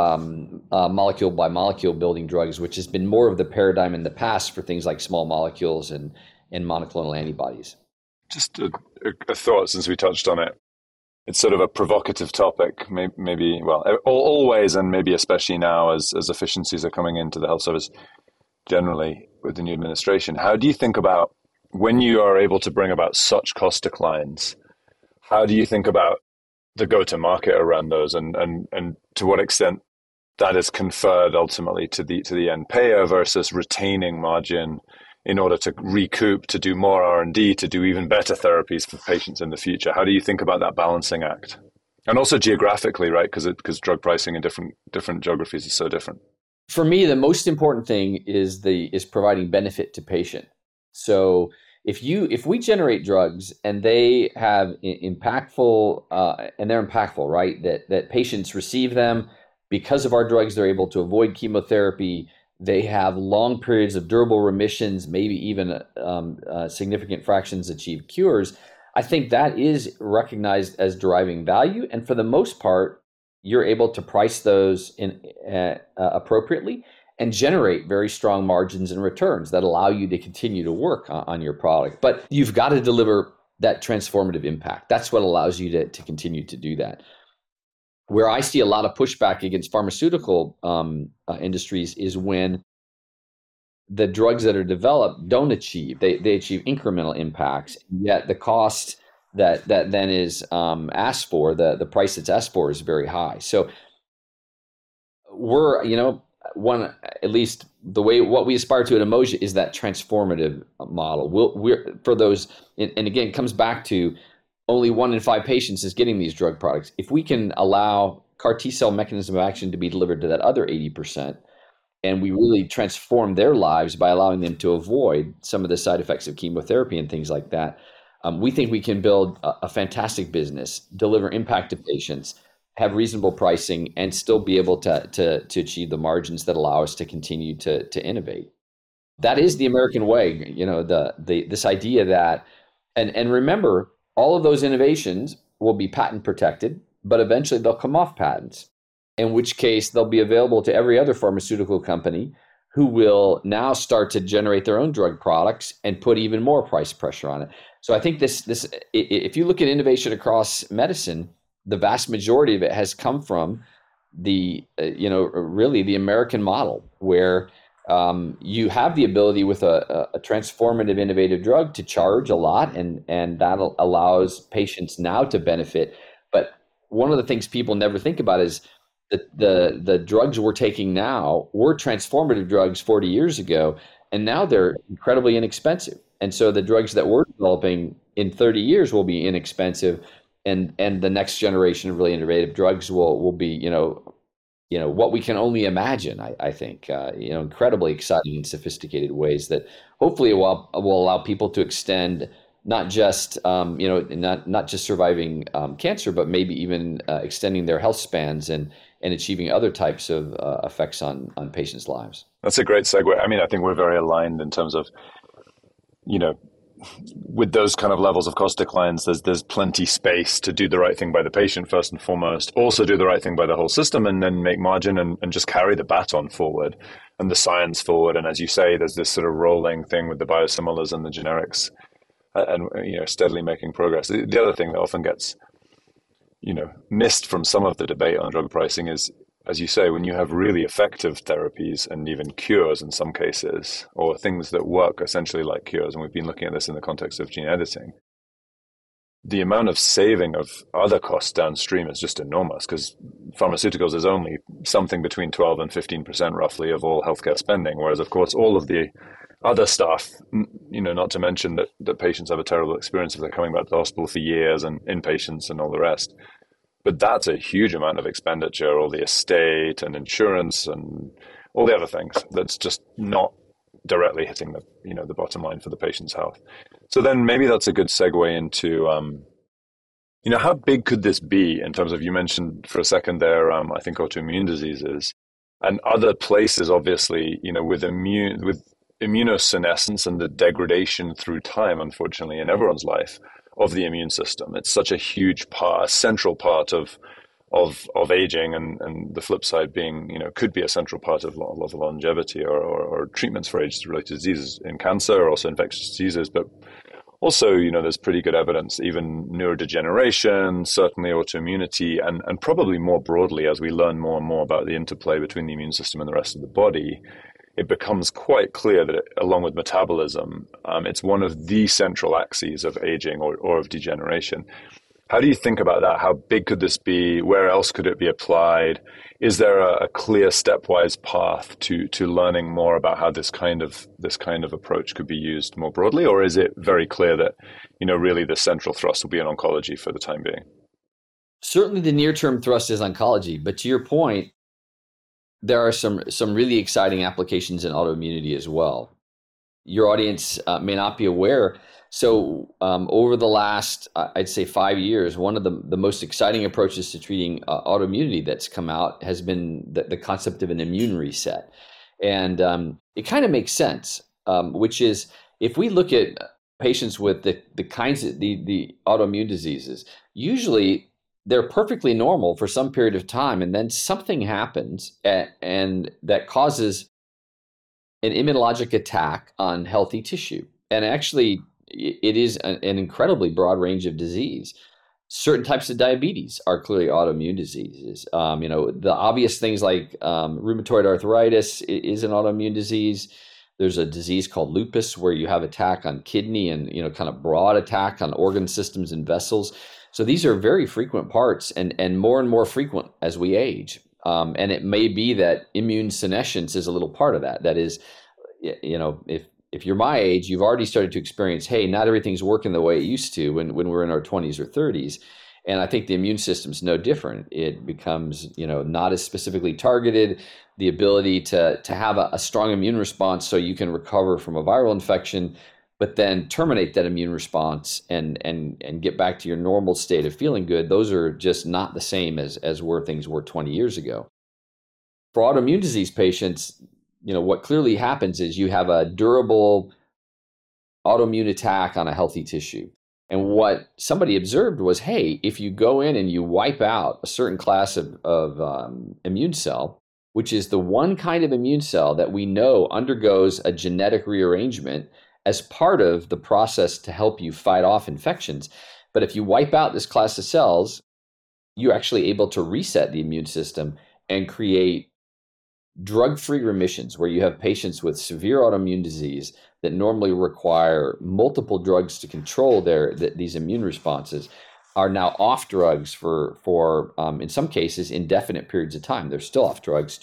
molecule by molecule building drugs, which has been more of the paradigm in the past for things like small molecules and and monoclonal antibodies. Just a thought, since we touched on it. It's sort of a provocative topic, maybe well, always, and maybe especially now as efficiencies are coming into the health service generally with the new administration. How do you think about when you are able to bring about such cost declines? How do you think about the go-to-market around those, and to what extent that is conferred ultimately to the end payer versus retaining margin in order to recoup, to do more R&D, to do even better therapies for patients in the future? How do you think about that balancing act? And also geographically, right? Because drug pricing in different geographies is so different. For me, the most important thing is providing benefit to patient. So if we generate drugs and they have impactful and they're impactful, right? That patients receive them because of our drugs, they're able to avoid chemotherapy. They have long periods of durable remissions, maybe even significant fractions achieve cures. I think that is recognized as deriving value. And for the most part, you're able to price those appropriately and generate very strong margins and returns that allow you to continue to work on your product. But you've got to deliver that transformative impact. That's what allows you to continue to do that. Where I see a lot of pushback against pharmaceutical industries is when the drugs that are developed don't achieve, they achieve incremental impacts, yet the cost that then is asked for, the price that's asked for is very high. So we're, at least what we aspire to at Umoja is that transformative model. We're for those, and again, it comes back to only 1 in 5 patients is getting these drug products. If we can allow CAR T-cell mechanism of action to be delivered to that other 80%, and we really transform their lives by allowing them to avoid some of the side effects of chemotherapy and things like that, we think we can build a fantastic business, deliver impact to patients, have reasonable pricing, and still be able to achieve the margins that allow us to continue to innovate. That is the American way, this idea that, and remember, all of those innovations will be patent protected, but eventually they'll come off patents, in which case they'll be available to every other pharmaceutical company who will now start to generate their own drug products and put even more price pressure on it. So I think this if you look at innovation across medicine, the vast majority of it has come from really the American model, where you have the ability with a transformative, innovative drug to charge a lot, and that allows patients now to benefit. But one of the things people never think about is the drugs we're taking now were transformative drugs 40 years ago, and now they're incredibly inexpensive. And so the drugs that we're developing in 30 years will be inexpensive, and the next generation of really innovative drugs will be, what we can only imagine, I think, incredibly exciting and sophisticated ways that hopefully will allow people to extend not just, not just surviving cancer, but maybe even extending their health spans and achieving other types of effects on patients' lives. That's a great segue. I mean, I think we're very aligned in terms of, with those kind of levels of cost declines, there's plenty space to do the right thing by the patient first and foremost, also do the right thing by the whole system, and then make margin and just carry the baton forward and the science forward. And as you say, there's this sort of rolling thing with the biosimilars and the generics, and steadily making progress. The other thing that often gets missed from some of the debate on drug pricing is, as you say, when you have really effective therapies and even cures in some cases, or things that work essentially like cures, and we've been looking at this in the context of gene editing, the amount of saving of other costs downstream is just enormous, because pharmaceuticals is only something between 12 and 15% roughly of all healthcare spending, whereas of course all of the other stuff, not to mention that patients have a terrible experience if they're coming back to the hospital for years, and inpatients and all the rest. But that's a huge amount of expenditure, all the estate and insurance and all the other things that's just not directly hitting the bottom line for the patient's health. So then maybe that's a good segue into, how big could this be in terms of, you mentioned for a second there, I think autoimmune diseases and other places, obviously, with immunosenescence and the degradation through time, unfortunately, in everyone's life, of the immune system. It's such a huge part, a central part of of aging, and the flip side being, could be a central part of longevity or treatments for age-related diseases in cancer, also infectious diseases, but also, there's pretty good evidence, even neurodegeneration, certainly autoimmunity, and probably more broadly, as we learn more and more about the interplay between the immune system and the rest of the body, it becomes quite clear that along with metabolism, it's one of the central axes of aging or of degeneration. How do you think about that? How big could this be? Where else could it be applied? Is there a clear stepwise path to learning more about how this kind of approach could be used more broadly, or is it very clear that really the central thrust will be in oncology for the time being? Certainly, the near-term thrust is oncology, but to your point, there are some really exciting applications in autoimmunity as well. Your audience may not be aware. So over the last, I'd say 5 years, one of the most exciting approaches to treating autoimmunity that's come out has been the concept of an immune reset. And it kind of makes sense, which is if we look at patients with the kinds of the autoimmune diseases, usually they're perfectly normal for some period of time, and then something happens and that causes an immunologic attack on healthy tissue. And actually, it is an incredibly broad range of disease. Certain types of diabetes are clearly autoimmune diseases. The obvious things like rheumatoid arthritis is an autoimmune disease. There's a disease called lupus where you have attack on kidney and kind of broad attack on organ systems and vessels. So these are very frequent parts and more frequent as we age. And it may be that immune senescence is a little part of that. That is, if you're my age, you've already started to experience, hey, not everything's working the way it used to when we're in our 20s or 30s. And I think the immune system's no different. It becomes, not as specifically targeted. The ability to have a strong immune response so you can recover from a viral infection, but then terminate that immune response and get back to your normal state of feeling good. Those are just not the same as where things were 20 years ago. For autoimmune disease patients, what clearly happens is you have a durable autoimmune attack on a healthy tissue. And what somebody observed was, hey, if you go in and you wipe out a certain class of immune cell, which is the one kind of immune cell that we know undergoes a genetic rearrangement as part of the process to help you fight off infections. But if you wipe out this class of cells, you're actually able to reset the immune system and create drug-free remissions where you have patients with severe autoimmune disease that normally require multiple drugs to control these immune responses are now off drugs for in some cases indefinite periods of time. They're still off drugs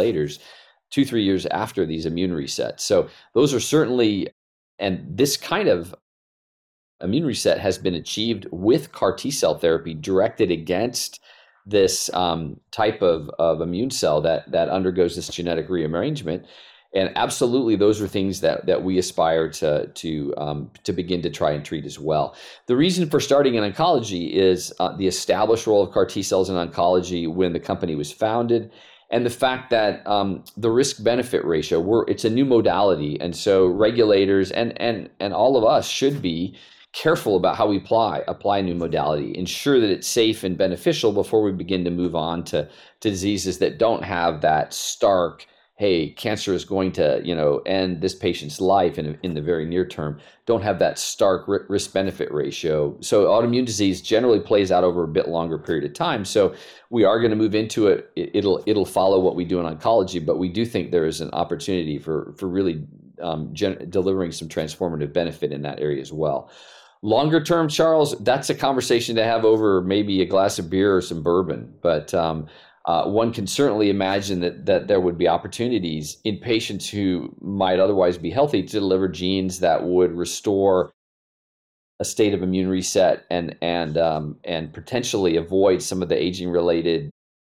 2-3 years after these immune resets. So those are certainly, and this kind of immune reset has been achieved with CAR T-cell therapy directed against this type of immune cell that undergoes this genetic rearrangement. And absolutely, those are things that we aspire to begin to try and treat as well. The reason for starting in oncology is the established role of CAR T cells in oncology when the company was founded, and the fact that the risk-benefit ratio, it's a new modality, and so regulators and all of us should be careful about how we apply a new modality, ensure that it's safe and beneficial before we begin to move on to diseases that don't have that stark, hey, cancer is going to, end this patient's life in the very near term, don't have that stark risk-benefit ratio. So autoimmune disease generally plays out over a bit longer period of time. So we are going to move into it. It'll follow what we do in oncology, but we do think there is an opportunity for really delivering some transformative benefit in that area as well. Longer term, Charles, that's a conversation to have over maybe a glass of beer or some bourbon. But one can certainly imagine that there would be opportunities in patients who might otherwise be healthy to deliver genes that would restore a state of immune reset and potentially avoid some of the aging-related,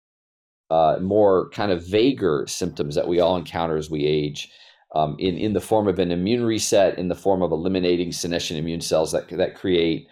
more kind of vaguer symptoms that we all encounter as we age. In the form of an immune reset, in the form of eliminating senescent immune cells that create,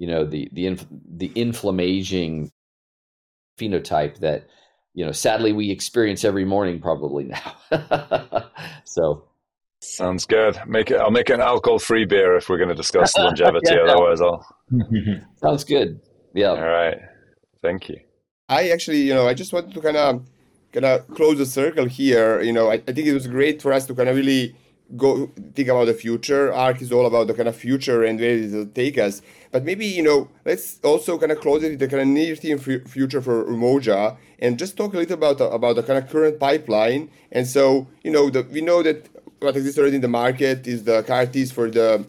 the inflammaging phenotype that, sadly we experience every morning probably now. So. Sounds good. I'll make an alcohol-free beer if we're going to discuss longevity. Yeah. Otherwise, I'll. Sounds good. Yeah. All right. Thank you. I actually, I just wanted to kind of close the circle here. I think it was great for us to kind of really go think about the future. ARK is all about the kind of future and where it will take us. But maybe, let's also kind of close it with the kind of near-term future for Umoja and just talk a little about the kind of current pipeline. And so, we know that what exists already in the market is the CAR Ts for the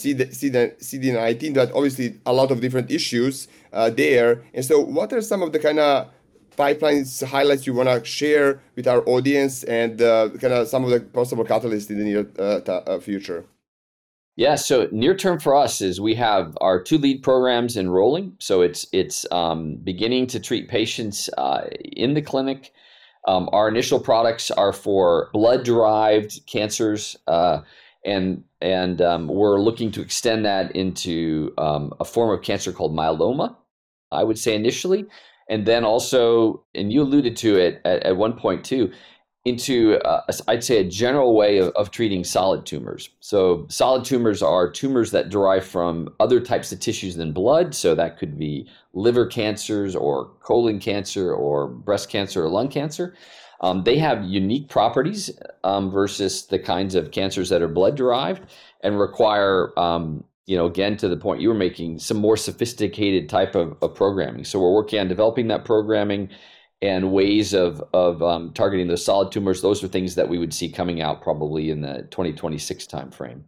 CD19, but obviously a lot of different issues there. And so what are some of the kind of pipelines highlights you want to share with our audience and kind of some of the possible catalysts in the near future? Yeah, so near term for us is we have our 2 lead programs enrolling. So it's beginning to treat patients in the clinic. Our initial products are for blood-derived cancers, and we're looking to extend that into a form of cancer called myeloma, I would say initially. And then also, and you alluded to it at one point too, into I'd say a general way of treating solid tumors. So solid tumors are tumors that derive from other types of tissues than blood. So that could be liver cancers or colon cancer or breast cancer or lung cancer. They have unique properties versus the kinds of cancers that are blood derived and require, again, to the point you were making, some more sophisticated type of programming. So we're working on developing that programming and ways of targeting those solid tumors. Those are things that we would see coming out probably in the 2026 timeframe.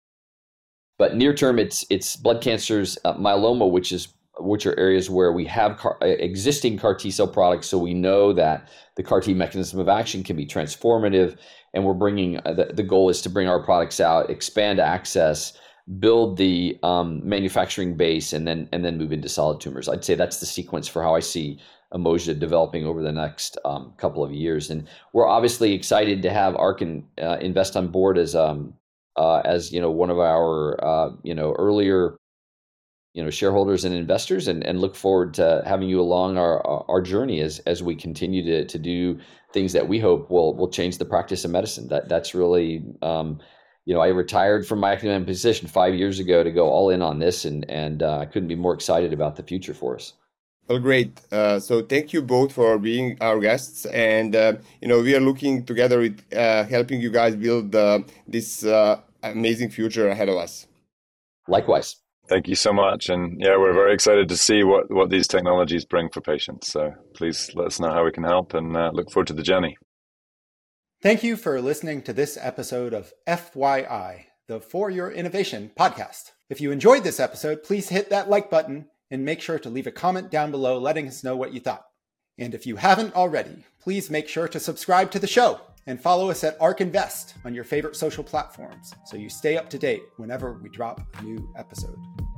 But near term, it's blood cancers, myeloma, which are areas where we have existing CAR T cell products, so we know that the CAR T mechanism of action can be transformative, and we're bringing the goal is to bring our products out, expand access, build the manufacturing base, and then move into solid tumors. I'd say that's the sequence for how I see Umoja developing over the next couple of years. And we're obviously excited to have ARK Invest on board as one of our earlier shareholders and investors, and look forward to having you along our journey as we continue to do things that we hope will change the practice of medicine. That's really I retired from my academic position 5 years ago to go all in on this, and I couldn't be more excited about the future for us. Well, great. So thank you both for being our guests, and we are looking together with helping you guys build this amazing future ahead of us. Likewise. Thank you so much. And yeah, we're very excited to see what these technologies bring for patients. So please let us know how we can help, and look forward to the journey. Thank you for listening to this episode of FYI, the For Your Innovation podcast. If you enjoyed this episode, please hit that like button and make sure to leave a comment down below letting us know what you thought. And if you haven't already, please make sure to subscribe to the show and follow us at ARK Invest on your favorite social platforms so you stay up to date whenever we drop a new episode.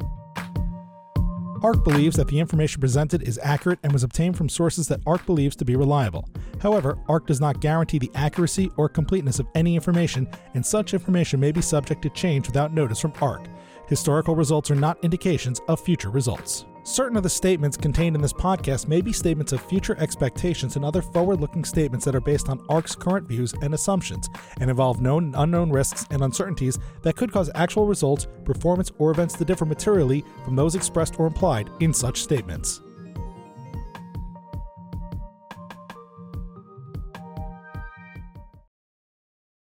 ARK believes that the information presented is accurate and was obtained from sources that ARK believes to be reliable. However, ARK does not guarantee the accuracy or completeness of any information, and such information may be subject to change without notice from ARK. Historical results are not indications of future results. Certain of the statements contained in this podcast may be statements of future expectations and other forward-looking statements that are based on ARK's current views and assumptions and involve known and unknown risks and uncertainties that could cause actual results, performance, or events to differ materially from those expressed or implied in such statements.